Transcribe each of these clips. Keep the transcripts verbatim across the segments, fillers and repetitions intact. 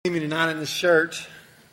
Me tonight in this church.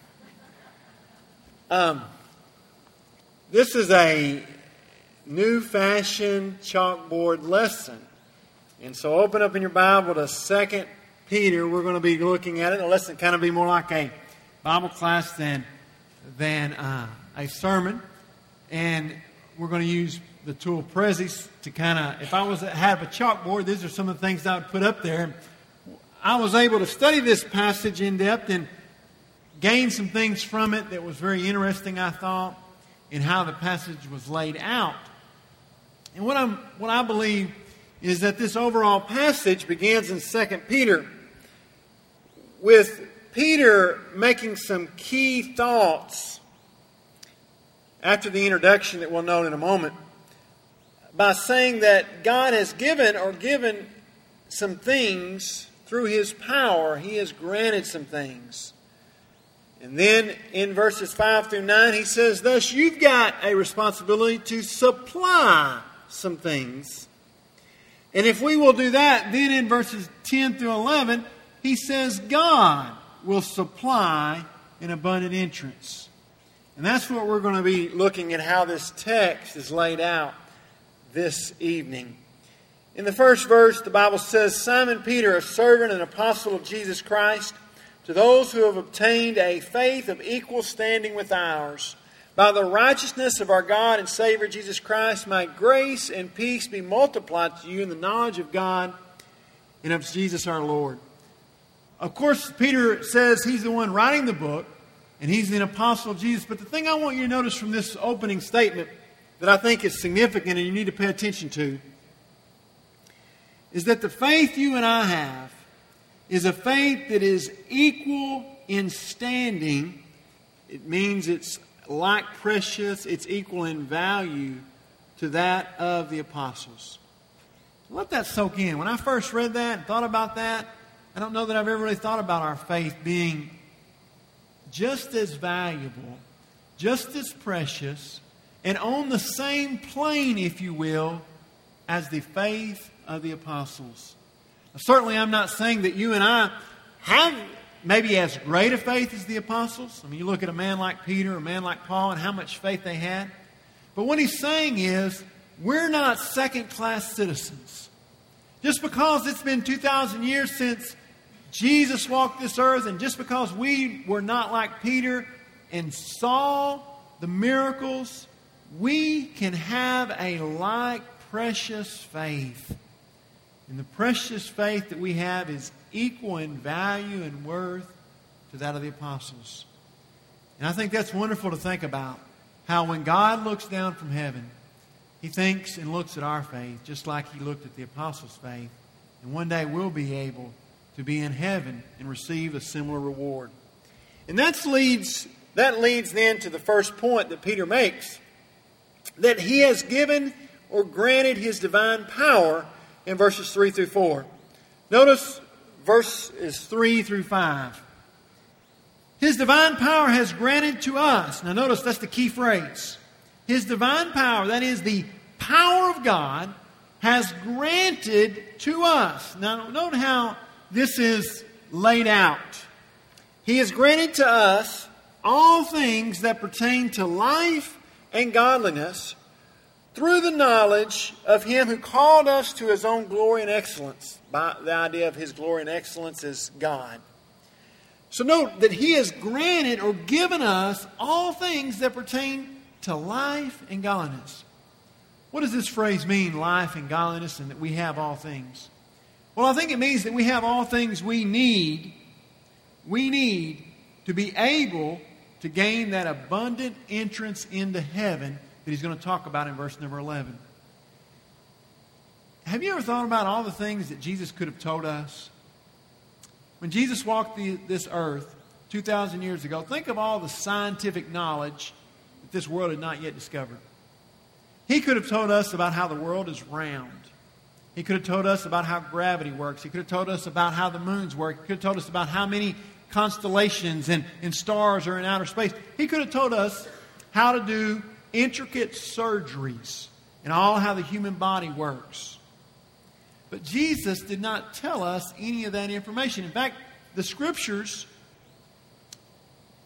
Um, this is a new fashion chalkboard lesson. And so open up in your Bible to Second Peter. We're going to be looking at it. The lesson kind of be more like a Bible class than, than uh, a sermon. And we're going to use the tool Prezi to kind of, if I was to have a chalkboard, these are some of the things I would put up there. I was able to study this passage in depth and gain some things from it that was very interesting, I thought, in how the passage was laid out. And what I'm, what I believe is that this overall passage begins in Second Peter with Peter making some key thoughts after the introduction that we'll note in a moment by saying that God has given or given some things. Through His power, He has granted some things. And then in verses five through nine, He says, thus you've got a responsibility to supply some things. And if we will do that, then in verses ten through eleven, He says God will supply an abundant entrance. And that's what we're going to be looking at, how this text is laid out this evening. In the first verse, the Bible says, Simon Peter, a servant and apostle of Jesus Christ, to those who have obtained a faith of equal standing with ours, by the righteousness of our God and Savior Jesus Christ, may grace and peace be multiplied to you in the knowledge of God and of Jesus our Lord. Of course, Peter says he's the one writing the book, and he's an apostle of Jesus. But the thing I want you to notice from this opening statement that I think is significant and you need to pay attention to is that the faith you and I have is a faith that is equal in standing. It means it's like precious, it's equal in value to that of the apostles. Let that soak in. When I first read that and thought about that, I don't know that I've ever really thought about our faith being just as valuable, just as precious, and on the same plane, if you will, as the faith of the apostles. Certainly, I'm not saying that you and I have maybe as great a faith as the apostles. I mean, you look at a man like Peter, a man like Paul, and how much faith they had. But what he's saying is, we're not second-class citizens. Just because it's been two thousand years since Jesus walked this earth, and just because we were not like Peter and saw the miracles, we can have a like precious faith. And the precious faith that we have is equal in value and worth to that of the apostles. And I think that's wonderful to think about. How when God looks down from heaven, He thinks and looks at our faith just like He looked at the apostles' faith. And one day we'll be able to be in heaven and receive a similar reward. And that leads, that leads then to the first point that Peter makes. That He has given or granted His divine power in verses three through four. Notice verses three through five. His divine power has granted to us. Now notice that's the key phrase. His divine power, that is the power of God, has granted to us. Now note how this is laid out. He has granted to us all things that pertain to life and godliness through the knowledge of Him who called us to His own glory and excellence. By the idea of His glory and excellence is God. So note that He has granted or given us all things that pertain to life and godliness. What does this phrase mean, life and godliness, and that we have all things? Well, I think it means that we have all things we need, we need to be able to gain that abundant entrance into heaven that he's going to talk about in verse number eleven. Have you ever thought about all the things that Jesus could have told us? When Jesus walked the, this earth two thousand years ago, think of all the scientific knowledge that this world had not yet discovered. He could have told us about how the world is round. He could have told us about how gravity works. He could have told us about how the moons work. He could have told us about how many constellations and, and stars are in outer space. He could have told us how to do intricate surgeries and all how the human body works. But Jesus did not tell us any of that information. In fact, the Scriptures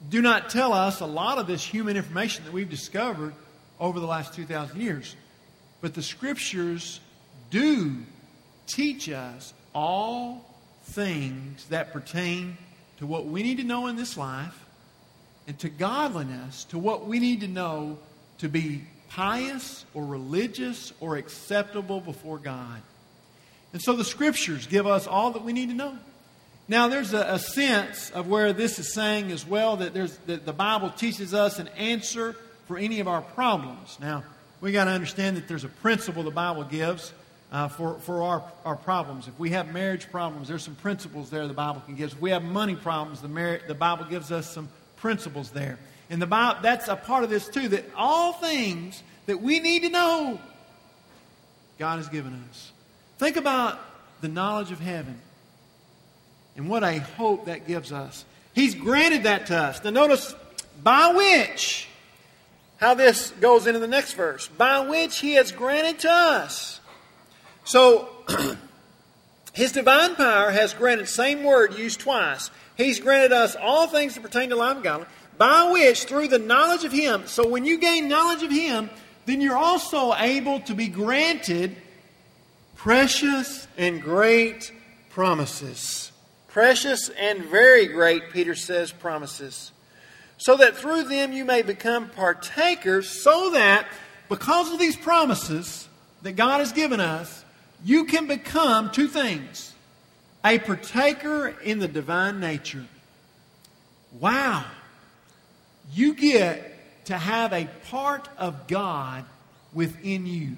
do not tell us a lot of this human information that we've discovered over the last two thousand years. But the Scriptures do teach us all things that pertain to what we need to know in this life and to godliness, to what we need to know to be pious or religious or acceptable before God. And so the Scriptures give us all that we need to know. Now, there's a, a sense of where this is saying as well that there's that the Bible teaches us an answer for any of our problems. Now, we got to understand that there's a principle the Bible gives uh, for, for our, our problems. If we have marriage problems, there's some principles there the Bible can give. If we have money problems, the, mar- the Bible gives us some principles there. And the Bible, that's a part of this too, that all things that we need to know, God has given us. Think about the knowledge of heaven and what a hope that gives us. He's granted that to us. Now notice, by which, how this goes into the next verse. By which He has granted to us. So, His divine power has granted, same word used twice. He's granted us all things that pertain to life and godliness, by which, through the knowledge of Him. So when you gain knowledge of Him, then you're also able to be granted precious and great promises. Precious and very great, Peter says, promises. So that through them you may become partakers, so that because of these promises that God has given us, you can become two things. A partaker in the divine nature. Wow! You get to have a part of God within you.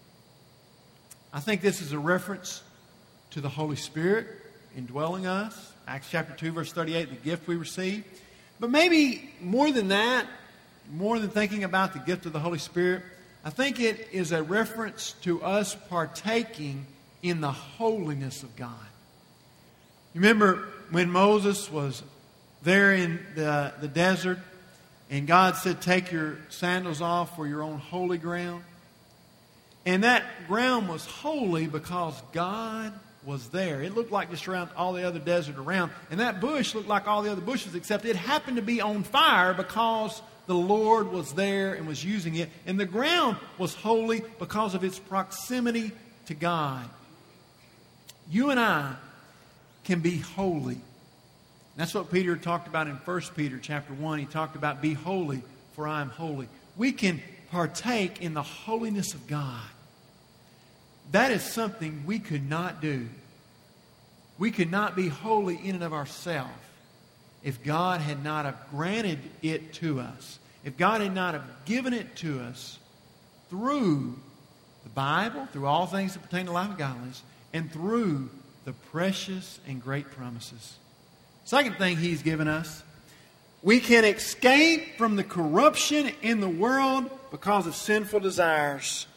I think this is a reference to the Holy Spirit indwelling us. Acts chapter two, verse thirty-eight, the gift we receive. But maybe more than that, more than thinking about the gift of the Holy Spirit, I think it is a reference to us partaking in the holiness of God. You remember when Moses was there in the, the desert and God said, take your sandals off for your own holy ground? And that ground was holy because God was there. It looked like just around all the other desert around. And that bush looked like all the other bushes, except it happened to be on fire because the Lord was there and was using it. And the ground was holy because of its proximity to God. You and I can be holy. That's what Peter talked about in First Peter chapter one. He talked about, be holy, for I am holy. We can partake in the holiness of God. That is something we could not do. We could not be holy in and of ourselves if God had not have granted it to us. If God had not have given it to us through the Bible, through all things that pertain to life and godliness, and through the precious and great promises. Second thing He's given us, we can escape from the corruption in the world because of sinful desires.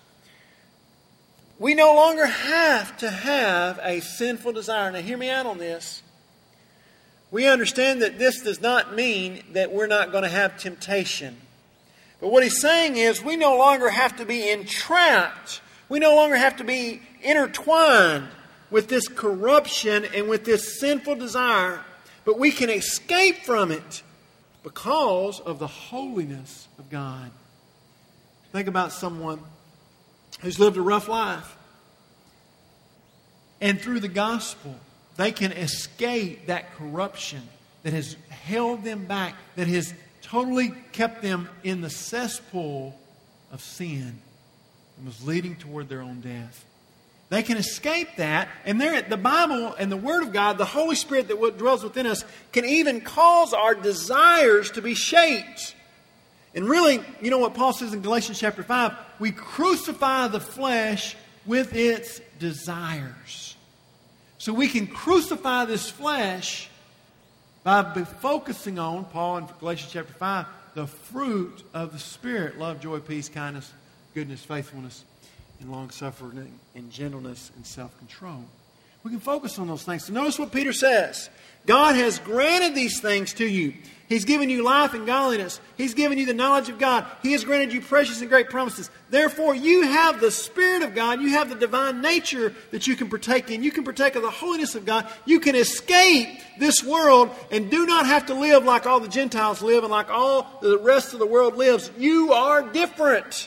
We no longer have to have a sinful desire. Now hear me out on this. We understand that this does not mean that we're not going to have temptation. But what he's saying is we no longer have to be entrapped. We no longer have to be intertwined with this corruption and with this sinful desire. But we can escape from it because of the holiness of God. Think about someone who's lived a rough life. And through the gospel, they can escape that corruption that has held them back, that has totally kept them in the cesspool of sin and was leading toward their own death. They can escape that, and there, the Bible and the Word of God, the Holy Spirit that dwells within us, can even cause our desires to be shaped. And really, you know what Paul says in Galatians chapter five? We crucify the flesh with its desires. So we can crucify this flesh by focusing on, Paul in Galatians chapter five, the fruit of the Spirit. Love, joy, peace, kindness, goodness, faithfulness, and long-suffering, and gentleness, and self-control. We can focus on those things. So notice what Peter says. God has granted these things to you. He's given you life and godliness. He's given you the knowledge of God. He has granted you precious and great promises. Therefore, you have the Spirit of God. You have the divine nature that you can partake in. You can partake of the holiness of God. You can escape this world and do not have to live like all the Gentiles live and like all the rest of the world lives. You are different.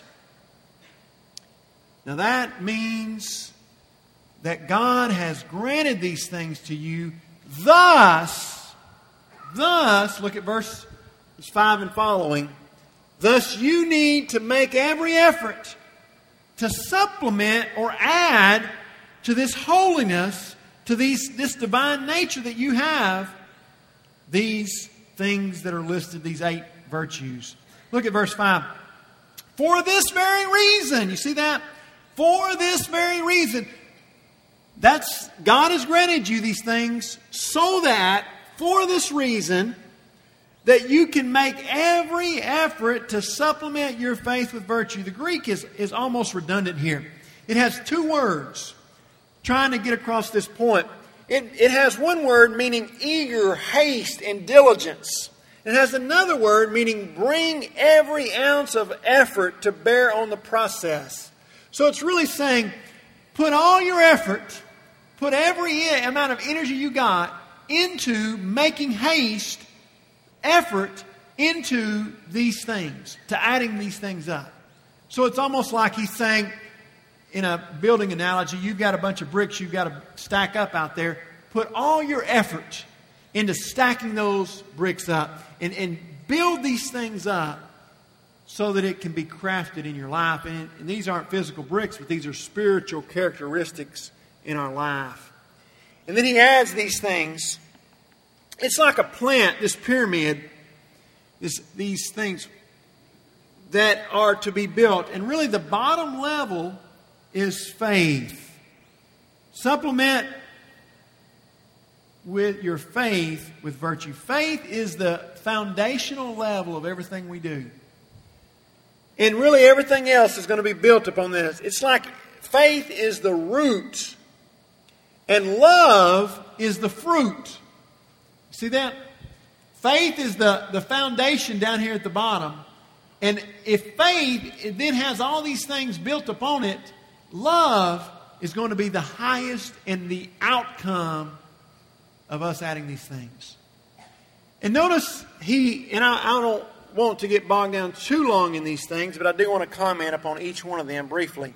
Now that means that God has granted these things to you. Thus, Thus, look at verse five and following. Thus you need to make every effort to supplement or add to this holiness, to these, this divine nature that you have, these things that are listed, these eight virtues. Look at verse five. For this very reason, you see that? For this very reason. That's, God has granted you these things so that for this reason, that you can make every effort to supplement your faith with virtue. The Greek is, is almost redundant here. It has two words trying to get across this point. It, it has one word meaning eager, haste, and diligence. It has another word meaning bring every ounce of effort to bear on the process. So it's really saying, put all your effort, put every amount of energy you got into making haste, effort into these things, to adding these things up. So it's almost like he's saying, in a building analogy, you've got a bunch of bricks you've got to stack up out there. Put all your effort into stacking those bricks up and, and build these things up so that it can be crafted in your life. And, and these aren't physical bricks, but these are spiritual characteristics in our life. And then he adds these things. It's like a plant, this pyramid, this, these things that are to be built. And really the bottom level is faith. Supplement with your faith with virtue. Faith is the foundational level of everything we do. And really everything else is going to be built upon this. It's like faith is the root. And love is the fruit. See that? Faith is the, the foundation down here at the bottom. And if faith it then has all these things built upon it, love is going to be the highest and the outcome of us adding these things. And notice he, and I, I don't want to get bogged down too long in these things, but I do want to comment upon each one of them briefly.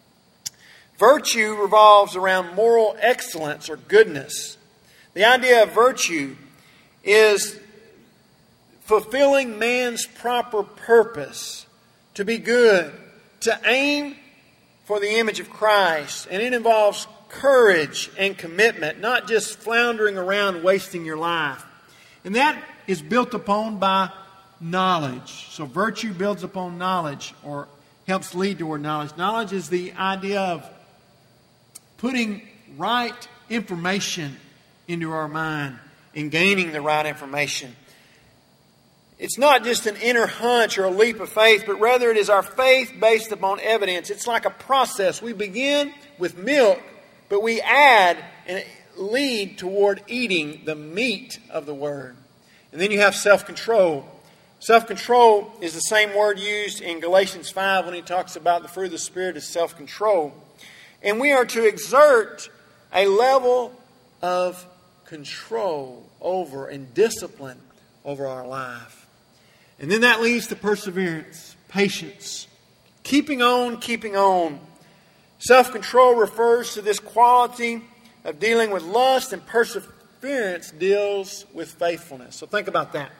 Virtue revolves around moral excellence or goodness. The idea of virtue is fulfilling man's proper purpose, to be good, to aim for the image of Christ. And it involves courage and commitment, not just floundering around wasting your life. And that is built upon by knowledge. So virtue builds upon knowledge or helps lead toward knowledge. Knowledge is the idea of putting right information into our mind and gaining the right information. It's not just an inner hunch or a leap of faith, but rather it is our faith based upon evidence. It's like a process. We begin with milk, but we add and lead toward eating the meat of the Word. And then you have self-control. Self-control is the same word used in Galatians five when he talks about the fruit of the Spirit is self-control. And we are to exert a level of control over and discipline over our life. And then that leads to perseverance, patience, keeping on, keeping on. Self-control refers to this quality of dealing with lust, and perseverance deals with faithfulness. So think about that.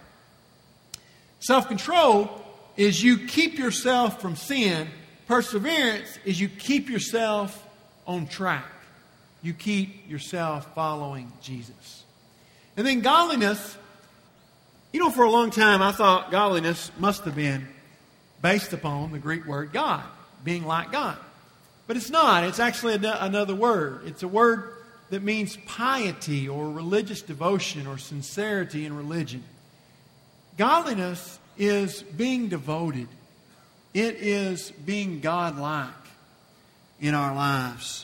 Self-control is you keep yourself from sin. Perseverance is you keep yourself on track. You keep yourself following Jesus. And then godliness. You know, for a long time I thought godliness must have been based upon the Greek word God, being like God. But it's not. It's actually another word. It's a word that means piety or religious devotion or sincerity in religion. Godliness is being devoted. It is being God-like in our lives.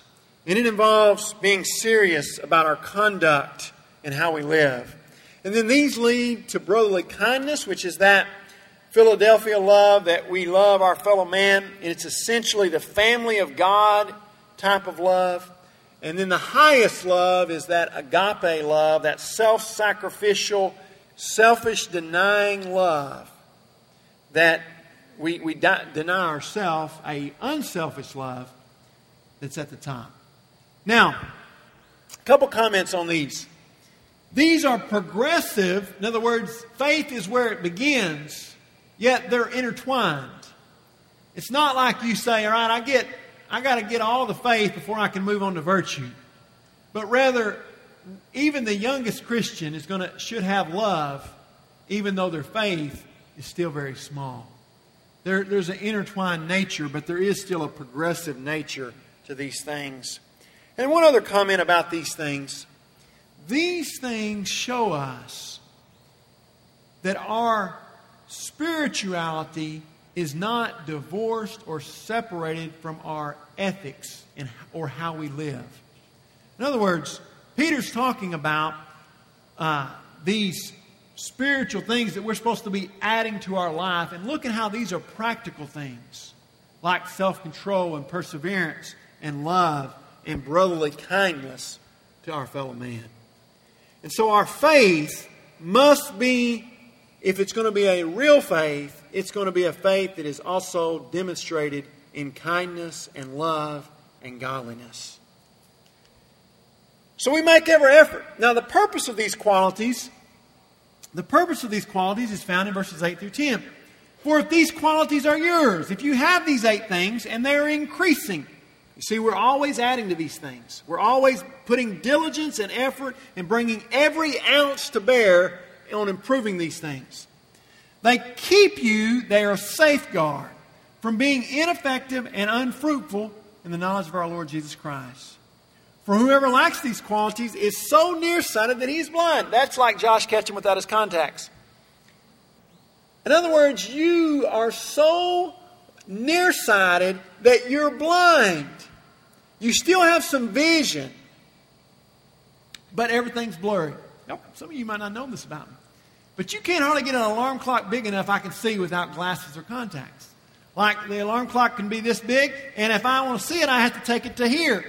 And it involves being serious about our conduct and how we live. And then these lead to brotherly kindness, which is that Philadelphia love, that we love our fellow man. And it's essentially the family of God type of love. And then the highest love is that agape love, that self-sacrificial, selfish-denying love that we, we di- deny ourselves, a unselfish love that's at the top. Now, a couple comments on these. These are progressive. In other words, faith is where it begins, yet they're intertwined. It's not like you say, all right, I get, I got to get all the faith before I can move on to virtue. But rather, even the youngest Christian is going to should have love, even though their faith is still very small. There, there's an intertwined nature, but there is still a progressive nature to these things. And one other comment about these things. These things show us that our spirituality is not divorced or separated from our ethics and, or how we live. In other words, Peter's talking about uh, these spiritual things that we're supposed to be adding to our life. And look at how these are practical things, like self-control and perseverance and love and brotherly kindness to our fellow man. And so our faith must be, if it's going to be a real faith, it's going to be a faith that is also demonstrated in kindness and love and godliness. So we make every effort. Now the purpose of these qualities, the purpose of these qualities is found in verses eight through ten. For if these qualities are yours, if you have these eight things and they're increasing. You see, we're always adding to these things. We're always putting diligence and effort and bringing every ounce to bear on improving these things. They keep you, they are a safeguard from being ineffective and unfruitful in the knowledge of our Lord Jesus Christ. For whoever lacks these qualities is so nearsighted that he's blind. That's like Josh Ketchum without his contacts. In other words, you are so nearsighted that you're blind. You still have some vision, but everything's blurry. Nope, some of you might not know this about me. But you can't hardly get an alarm clock big enough I can see without glasses or contacts. Like the alarm clock can be this big, and if I want to see it, I have to take it to here.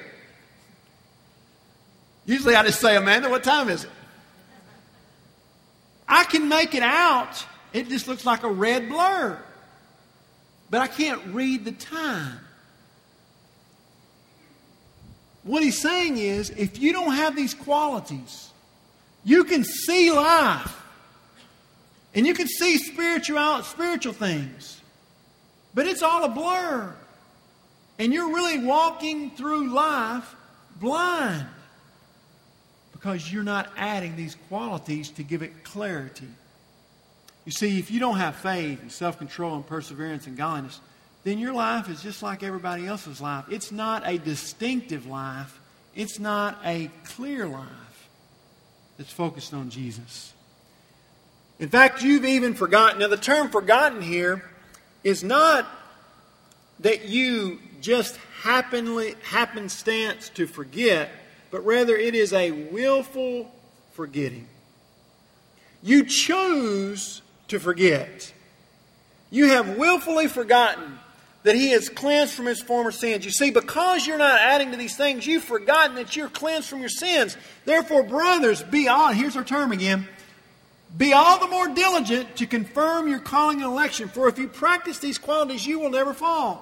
Usually I just say, Amanda, what time is it? I can make it out. It just looks like a red blur. But I can't read the time. What he's saying is, if you don't have these qualities, you can see life. And you can see spiritual, spiritual things. But it's all a blur. And you're really walking through life blind. Because you're not adding these qualities to give it clarity. You see, if you don't have faith and self-control and perseverance and godliness, then your life is just like everybody else's life. It's not a distinctive life. It's not a clear life that's focused on Jesus. In fact, you've even forgotten. Now, the term forgotten here is not that you just happenly, happenstance to forget, but rather it is a willful forgetting. You choose to forget. You have willfully forgotten that He has cleansed from His former sins. You see, because you're not adding to these things, you've forgotten that you're cleansed from your sins. Therefore, brothers, be all, here's our term again, be all the more diligent to confirm your calling and election. For if you practice these qualities, you will never fall.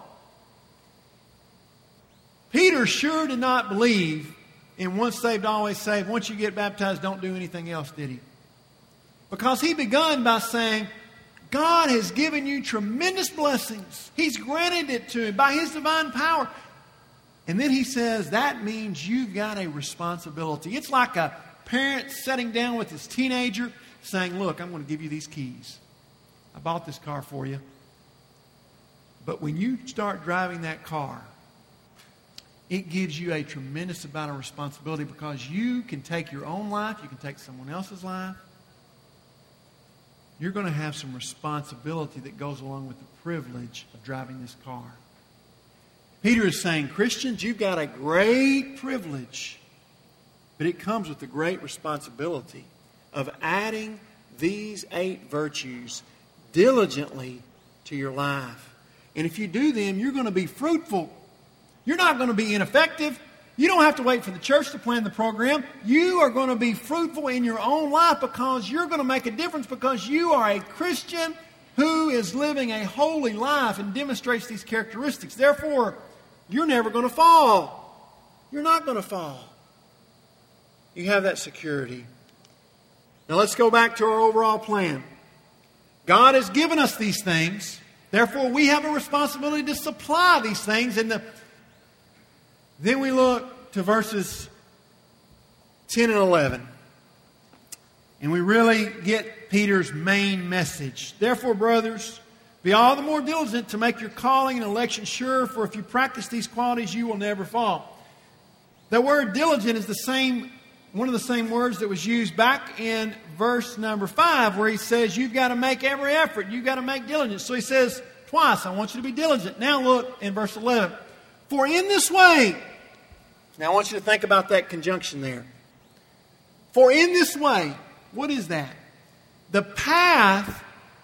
Peter sure did not believe in once saved, always saved. Once you get baptized, don't do anything else, did he? Because he begun by saying, God has given you tremendous blessings. He's granted it to you by His divine power. And then he says, that means you've got a responsibility. It's like a parent sitting down with his teenager saying, look, I'm going to give you these keys. I bought this car for you. But when you start driving that car, it gives you a tremendous amount of responsibility because you can take your own life, you can take someone else's life. You're going to have some responsibility that goes along with the privilege of driving this car. Peter is saying, Christians, you've got a great privilege, but it comes with the great responsibility of adding these eight virtues diligently to your life. And if you do them, you're going to be fruitful. You're not going to be ineffective. You don't have to wait for the church to plan the program. You are going to be fruitful in your own life because you're going to make a difference because you are a Christian who is living a holy life and demonstrates these characteristics. Therefore, you're never going to fall. You're not going to fall. You have that security. Now let's go back to our overall plan. God has given us these things. Therefore, we have a responsibility to supply these things. And the, then we look to verses ten and eleven. And we really get Peter's main message. Therefore, brothers, be all the more diligent to make your calling and election sure, for if you practice these qualities, you will never fall. The word diligent is the same, one of the same words that was used back in verse number five, where he says, you've got to make every effort. You've got to make diligence. So he says twice, I want you to be diligent. Now look in verse eleven. For in this way, now I want you to think about that conjunction there. For in this way, what is that? The path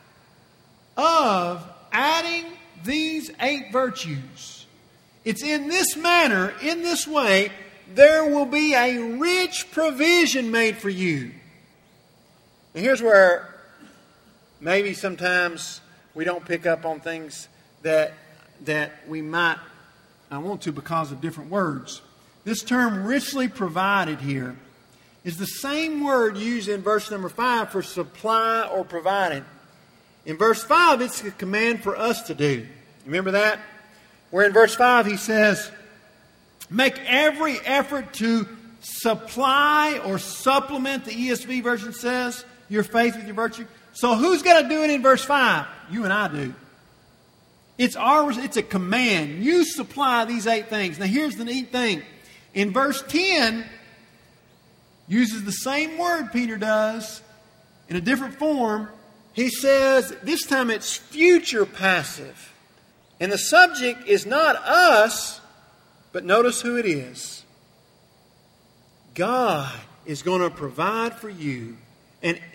of adding these eight virtues. It's in this manner, in this way, there will be a rich provision made for you. And here's where maybe sometimes we don't pick up on things that, that we might, I want to because of different words. This term richly provided here is the same word used in verse number five for supply or provided. In verse five, it's a command for us to do. Remember that? Where in verse five he says, make every effort to supply or supplement, the E S V version says, your faith with your virtue. So who's got to do it in verse five? You and I do. It's ours. It's a command. You supply these eight things. Now here's the neat thing. In verse ten, uses the same word Peter does in a different form. He says, this time it's future passive. And the subject is not us, but notice who it is. God is going to provide for you an